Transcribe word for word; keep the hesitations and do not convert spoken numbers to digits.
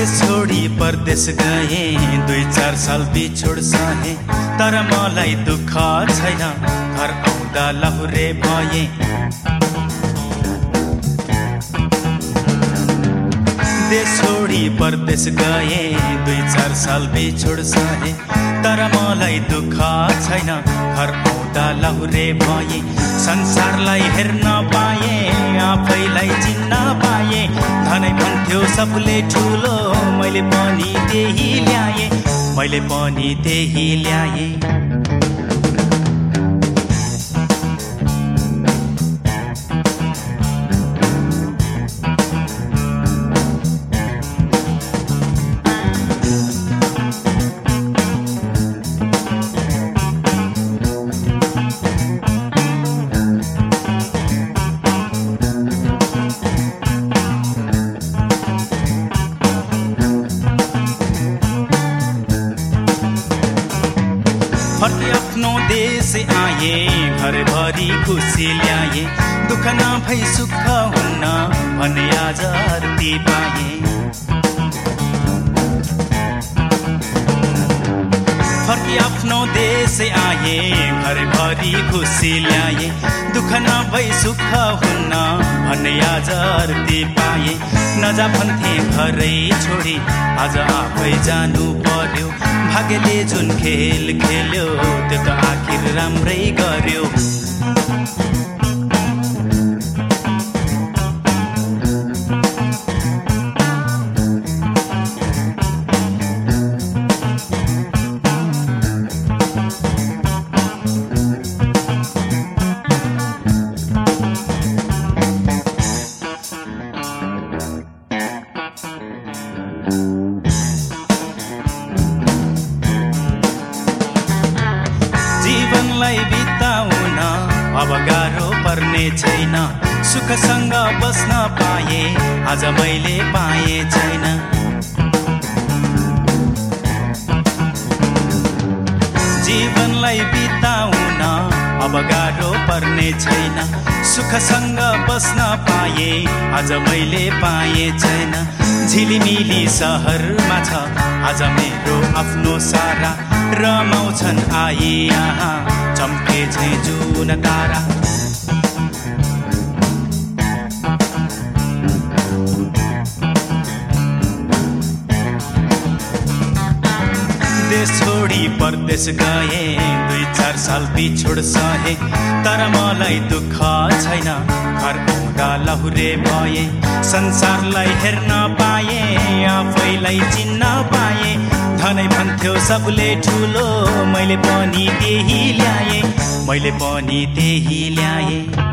देश छोडी परदेश गए, दुई चार साल बिछोड सहे, तर मलाई दुःख छैन, घर आउँदा लहुरे भए। देश छोडी परदेश गए, दुई चार साल बिछोड सहे, तर मलाई दुःख छैन, घर आउँदा लहुरे भए। संसारलाई हेर्न पाए, आफैलाई चिन्न पाए, धनै भन्थ्यो सबले ठुलो, मैले पनि त्यही ल्याए, मैले पनि त्यही ल्याए। फर्की आफ्नो देश आए, घरभरि खुसी ल्याए, दुःख नभई सुख हुन्न भने आज आरती पाए। फर्की आफ्नो देश आए, घरभरि खुसी ल्याए, दुःख नभई सुख हुन्न भने आज आरती पाए। नजा भन्थे घरै छोडी, आज आफै जानु पर्यो, भाग्यले जुन खेल खेल्यो त्यो त आखिर राम्रै गर्यो। जीवनलाई बिताउन अब गाह्रो पर्ने छैन, सुखसँग बस्न पाए, आज मैले पाए छैन। जीवनलाई बिताउन अब गाह्रो पर्ने छैन, सुखसँग बस्न पाए, आज मैले पाए छैन। झिलिमिली सहरमा छ आज मेरो आफ्नो सारा, रमाउँछन् आई यहाँ चम्के झै जुन तारा। देश छोडी परदेश गए, दुई चार साल बिछोड सहे, तर मलाई दुःख छैन, घर आउँदा लहुरे भए। संसारलाई हेर्न पाए, आफैलाई चिन्न पाए, धनै भन्थ्यो सबले ठुलो, मैले पनि त्यही ल्याए, मैले पनि त्यही ल्याए।